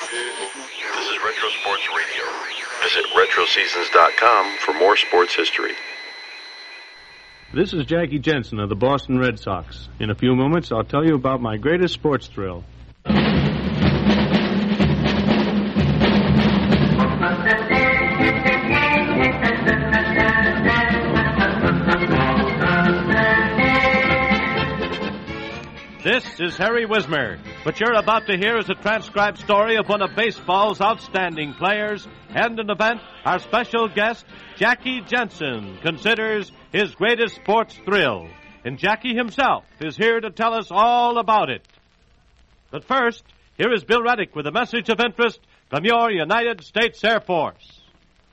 This is Retro Sports Radio. Visit RetroSeasons.com for more sports history. This is Jackie Jensen of the Boston Red Sox. In a few moments, I'll tell you about my greatest sports thrill. This is Harry Wismer. What you're about to hear is a transcribed story of one of baseball's outstanding players and an event our special guest, Jackie Jensen, considers his greatest sports thrill. And Jackie himself is here to tell us all about it. But first, here is Bill Reddick with a message of interest from your United States Air Force.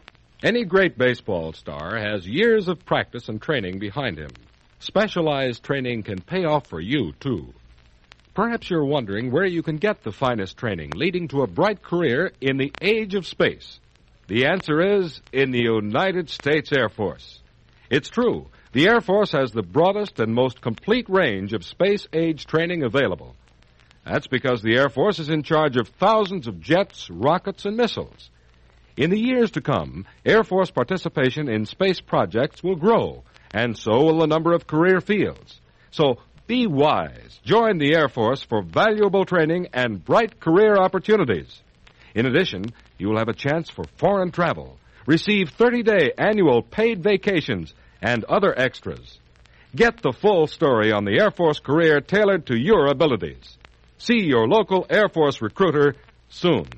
Any great baseball star has years of practice and training behind him. Specialized training can pay off for you, too. Perhaps you're wondering where you can get the finest training leading to a bright career in the age of space. The answer is in the United States Air Force. It's true. The Air Force has the broadest and most complete range of space-age training available. That's because the Air Force is in charge of thousands of jets, rockets, and missiles. In the years to come, Air Force participation in space projects will grow, and so will the number of career fields. So be wise. Join the Air Force for valuable training and bright career opportunities. In addition, you will have a chance for foreign travel, receive 30-day annual paid vacations, and other extras. Get the full story on the Air Force career tailored to your abilities. See your local Air Force recruiter soon.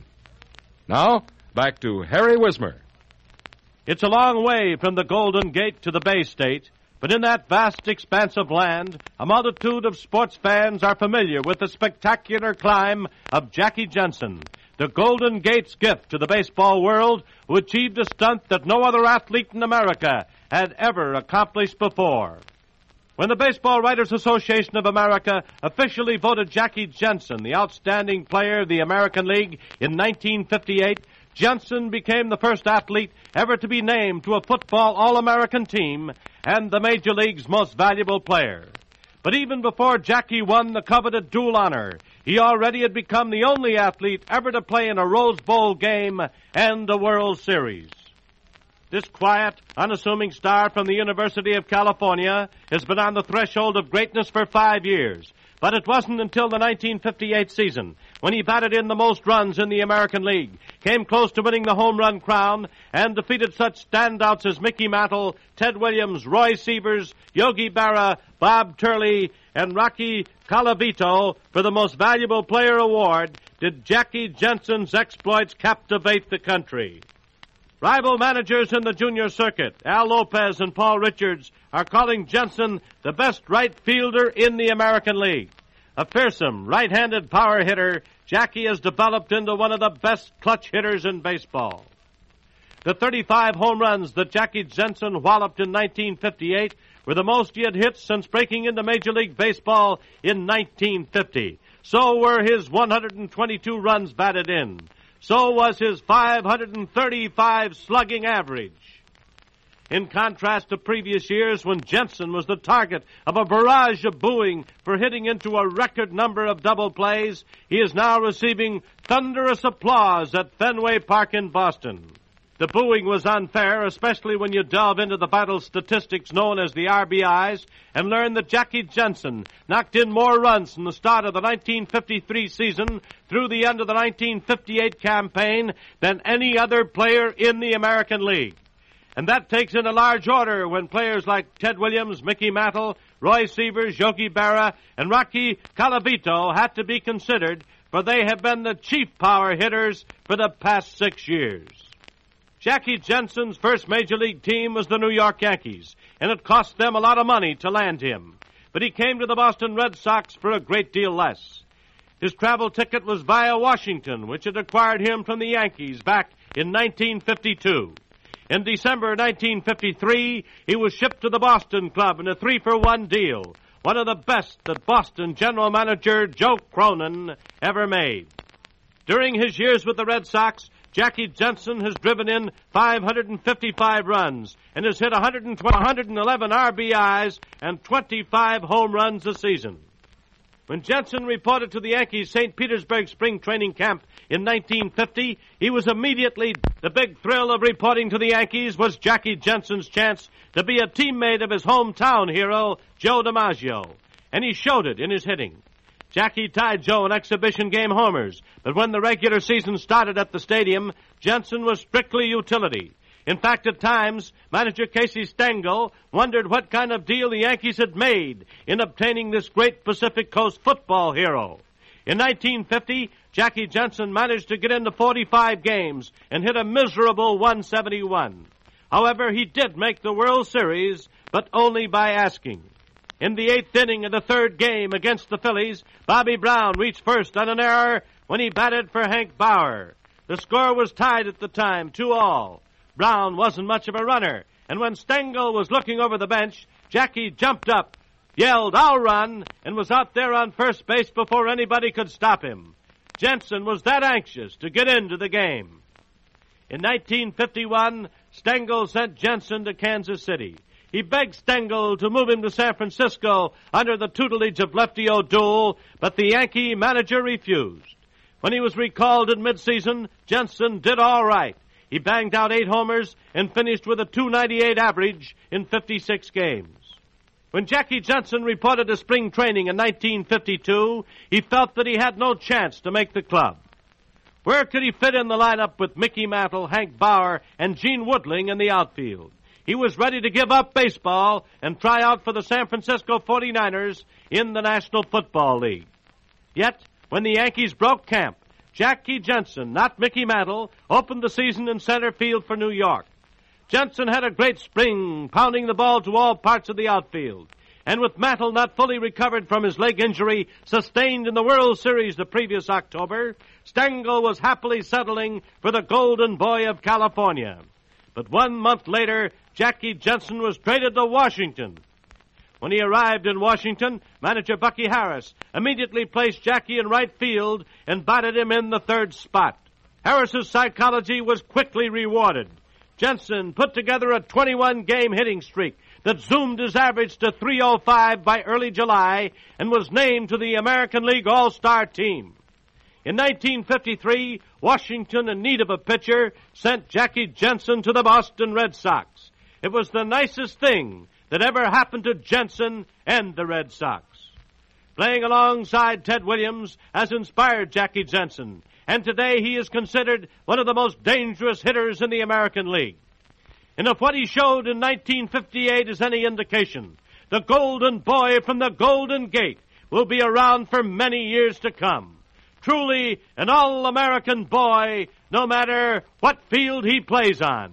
Now, back to Harry Wismer. It's a long way from the Golden Gate to the Bay State, but in that vast expanse of land, a multitude of sports fans are familiar with the spectacular climb of Jackie Jensen, the Golden Gate's gift to the baseball world, who achieved a stunt that no other athlete in America had ever accomplished before. When the Baseball Writers Association of America officially voted Jackie Jensen the outstanding player of the American League in 1958, Jensen became the first athlete ever to be named to a football All-American team and the Major League's most valuable player. But even before Jackie won the coveted dual honor, he already had become the only athlete ever to play in a Rose Bowl game and a World Series. This quiet, unassuming star from the University of California has been on the threshold of greatness for 5 years. But it wasn't until the 1958 season, when he batted in the most runs in the American League, came close to winning the home run crown, and defeated such standouts as Mickey Mantle, Ted Williams, Roy Sievers, Yogi Berra, Bob Turley, and Rocky Colavito for the Most Valuable Player award, did Jackie Jensen's exploits captivate the country. Rival managers in the junior circuit, Al Lopez and Paul Richards, are calling Jensen the best right fielder in the American League. A fearsome, right-handed power hitter, Jackie has developed into one of the best clutch hitters in baseball. The 35 home runs that Jackie Jensen walloped in 1958 were the most he had hit since breaking into Major League Baseball in 1950. So were his 122 runs batted in. So was his 535 slugging average. In contrast to previous years when Jensen was the target of a barrage of booing for hitting into a record number of double plays, he is now receiving thunderous applause at Fenway Park in Boston. The booing was unfair, especially when you delve into the vital statistics known as the RBIs and learn that Jackie Jensen knocked in more runs from the start of the 1953 season through the end of the 1958 campaign than any other player in the American League. And that takes in a large order when players like Ted Williams, Mickey Mantle, Roy Sievers, Yogi Berra, and Rocky Colavito had to be considered, for they have been the chief power hitters for the past 6 years. Jackie Jensen's first Major League team was the New York Yankees, and it cost them a lot of money to land him. But he came to the Boston Red Sox for a great deal less. His travel ticket was via Washington, which had acquired him from the Yankees back in 1952. In December 1953, he was shipped to the Boston club in a 3-for-1 deal, one of the best that Boston general manager Joe Cronin ever made. During his years with the Red Sox, Jackie Jensen has driven in 555 runs and has hit 111 RBIs and 25 home runs a season. When Jensen reported to the Yankees' St. Petersburg spring training camp In 1950, he was immediately the big thrill of reporting to the Yankees was Jackie Jensen's chance to be a teammate of his hometown hero, Joe DiMaggio. And he showed it in his hitting. Jackie tied Joe in exhibition game homers, but when the regular season started at the stadium, Jensen was strictly utility. In fact, at times, manager Casey Stengel wondered what kind of deal the Yankees had made in obtaining this great Pacific Coast football hero. In 1950, Jackie Jensen managed to get into 45 games and hit a miserable 171. However, he did make the World Series, but only by asking. In the 8th inning of the 3rd game against the Phillies, Bobby Brown reached first on an error when he batted for Hank Bauer. The score was tied at the time, 2-2. Brown wasn't much of a runner, and when Stengel was looking over the bench, Jackie jumped up, yelled, "I'll run," and was out there on first base before anybody could stop him. Jensen was that anxious to get into the game. In 1951, Stengel sent Jensen to Kansas City. He begged Stengel to move him to San Francisco under the tutelage of Lefty O'Doul, but the Yankee manager refused. When he was recalled in midseason, Jensen did all right. He banged out 8 homers and finished with a .298 average in 56 games. When Jackie Jensen reported to spring training in 1952, he felt that he had no chance to make the club. Where could he fit in the lineup with Mickey Mantle, Hank Bauer, and Gene Woodling in the outfield? He was ready to give up baseball and try out for the San Francisco 49ers in the National Football League. Yet, when the Yankees broke camp, Jackie Jensen, not Mickey Mantle, opened the season in center field for New York. Jensen had a great spring, pounding the ball to all parts of the outfield. And with Mantle not fully recovered from his leg injury sustained in the World Series the previous October, Stengel was happily settling for the Golden Boy of California. But 1 month later, Jackie Jensen was traded to Washington. When he arrived in Washington, manager Bucky Harris immediately placed Jackie in right field and batted him in the 3rd spot. Harris's psychology was quickly rewarded. Jensen put together a 21-game hitting streak that zoomed his average to .305 by early July and was named to the American League All-Star team. In 1953, Washington, in need of a pitcher, sent Jackie Jensen to the Boston Red Sox. It was the nicest thing that ever happened to Jensen and the Red Sox. Playing alongside Ted Williams has inspired Jackie Jensen, and today he is considered one of the most dangerous hitters in the American League. And if what he showed in 1958 is any indication, the Golden Boy from the Golden Gate will be around for many years to come. Truly an all-American boy, no matter what field he plays on.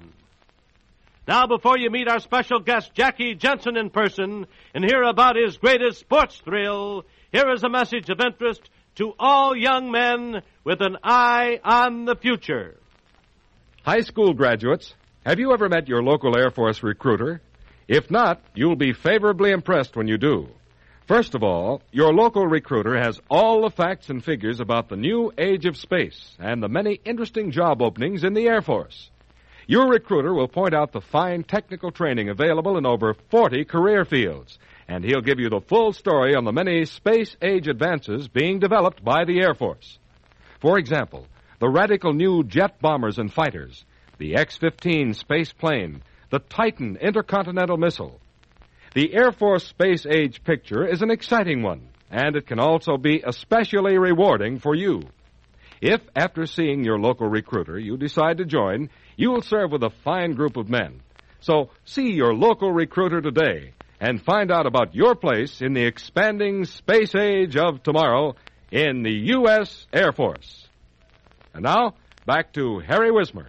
Now, before you meet our special guest, Jackie Jensen, in person, and hear about his greatest sports thrill, here is a message of interest to all young men with an eye on the future. High school graduates, have you ever met your local Air Force recruiter? If not, you'll be favorably impressed when you do. First of all, your local recruiter has all the facts and figures about the new age of space and the many interesting job openings in the Air Force. Your recruiter will point out the fine technical training available in over 40 career fields, and he'll give you the full story on the many space-age advances being developed by the Air Force. For example, the radical new jet bombers and fighters, the X-15 space plane, the Titan intercontinental missile. The Air Force space-age picture is an exciting one, and it can also be especially rewarding for you. If, after seeing your local recruiter, you decide to join, you will serve with a fine group of men. So see your local recruiter today and find out about your place in the expanding space age of tomorrow in the U.S. Air Force. And now, back to Harry Wismer.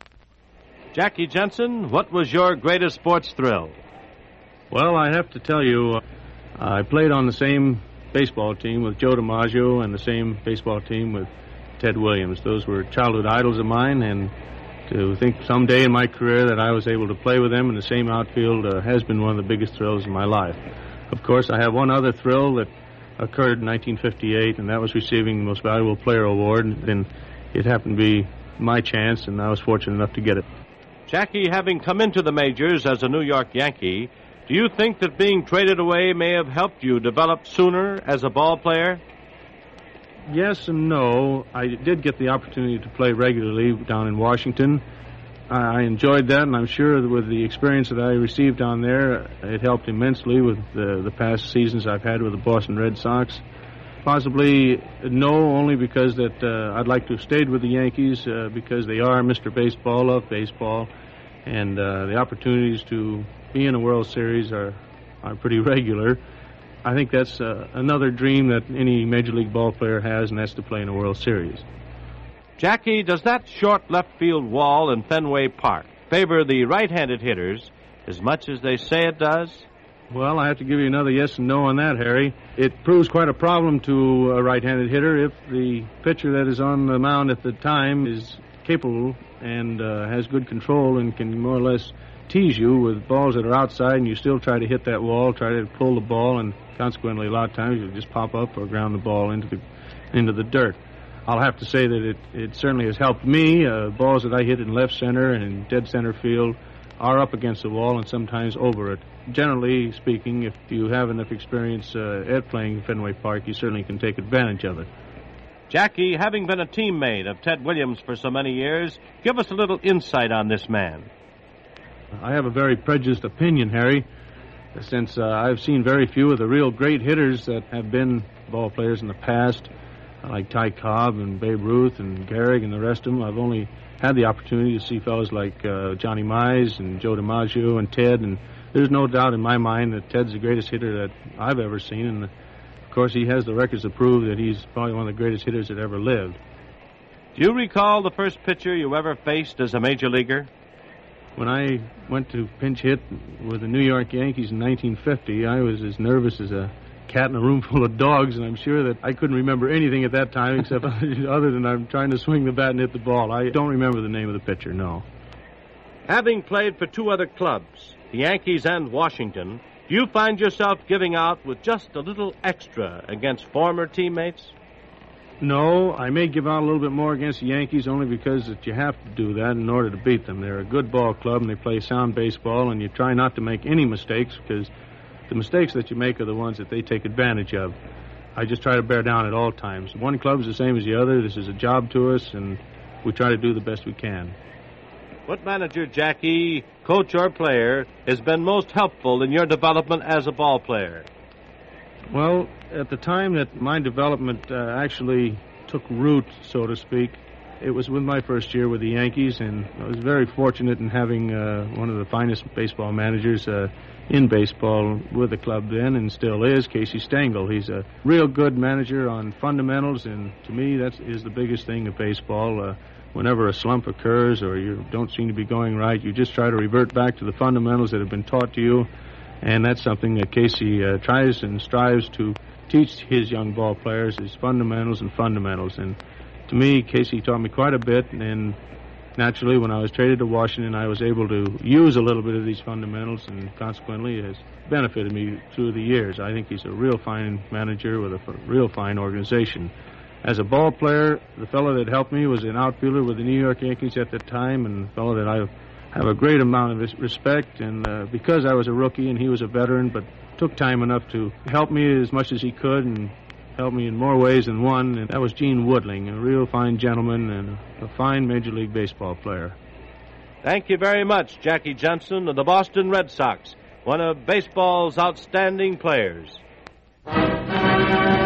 Jackie Jensen, what was your greatest sports thrill? Well, I have to tell you, I played on the same baseball team with Joe DiMaggio and the same baseball team with Ted Williams. Those were childhood idols of mine, and to think someday in my career that I was able to play with them in the same outfield has been one of the biggest thrills in my life. Of course, I have one other thrill that occurred in 1958, and that was receiving the Most Valuable Player Award, and it happened to be my chance, and I was fortunate enough to get it. Jackie, having come into the majors as a New York Yankee, do you think that being traded away may have helped you develop sooner as a ball player? Yes and no. I did get the opportunity to play regularly down in Washington. I enjoyed that, and I'm sure that with the experience that I received down there, it helped immensely with the past seasons I've had with the Boston Red Sox. Possibly no, only because that I'd like to have stayed with the Yankees because they are Mr. Baseball, love baseball, and the opportunities to be in a World Series are pretty regular. I think that's another dream that any Major League ball player has, and that's to play in a World Series. Jackie, does that short left field wall in Fenway Park favor the right-handed hitters as much as they say it does? Well, I have to give you another yes and no on that, Harry. It proves quite a problem to a right-handed hitter if the pitcher that is on the mound at the time is capable and has good control and can more or less tease you with balls that are outside, and you still try to hit that wall, try to pull the ball, and consequently a lot of times you'll just pop up or ground the ball into the dirt. I'll have to say that it certainly has helped me. Balls that I hit in left center and in dead center field are up against the wall and sometimes over it. Generally speaking, if you have enough experience at playing Fenway Park, you certainly can take advantage of it. Jackie, having been a teammate of Ted Williams for so many years, give us a little insight on this man. I have a very prejudiced opinion, Harry, since I've seen very few of the real great hitters that have been ball players in the past, like Ty Cobb and Babe Ruth and Gehrig and the rest of them. I've only had the opportunity to see fellows like Johnny Mize and Joe DiMaggio and Ted, and there's no doubt in my mind that Ted's the greatest hitter that I've ever seen, and of course he has the records to prove that he's probably one of the greatest hitters that ever lived. Do you recall the first pitcher you ever faced as a major leaguer? When I went to pinch hit with the New York Yankees in 1950, I was as nervous as a cat in a room full of dogs, and I'm sure that I couldn't remember anything at that time except other than I'm trying to swing the bat and hit the ball. I don't remember the name of the pitcher, no. Having played for two other clubs, the Yankees and Washington, do you find yourself giving out with just a little extra against former teammates? No, I may give out a little bit more against the Yankees only because that you have to do that in order to beat them. They're a good ball club and they play sound baseball, and you try not to make any mistakes because the mistakes that you make are the ones that they take advantage of. I just try to bear down at all times. One club is the same as the other. This is a job to us, and we try to do the best we can. What manager, Jackie, coach or player, has been most helpful in your development as a ball player? Well, at the time that my development actually took root, so to speak, it was with my first year with the Yankees, and I was very fortunate in having one of the finest baseball managers in baseball with the club then, and still is, Casey Stengel. He's a real good manager on fundamentals, and to me that is the biggest thing of baseball. Whenever a slump occurs or you don't seem to be going right, you just try to revert back to the fundamentals that have been taught to you, and that's something that Casey tries and strives to teach his young ball players, is fundamentals and fundamentals. And to me, Casey taught me quite a bit, and naturally, when I was traded to Washington, I was able to use a little bit of these fundamentals, and consequently, it has benefited me through the years. I think he's a real fine manager with a real fine organization. As a ball player, the fellow that helped me was an outfielder with the New York Yankees at the time, and a fellow that I have a great amount of respect, and because I was a rookie and he was a veteran, but took time enough to help me as much as he could and helped me in more ways than one, and that was Gene Woodling, a real fine gentleman and a fine Major League Baseball player. Thank you very much, Jackie Johnson of the Boston Red Sox, one of baseball's outstanding players.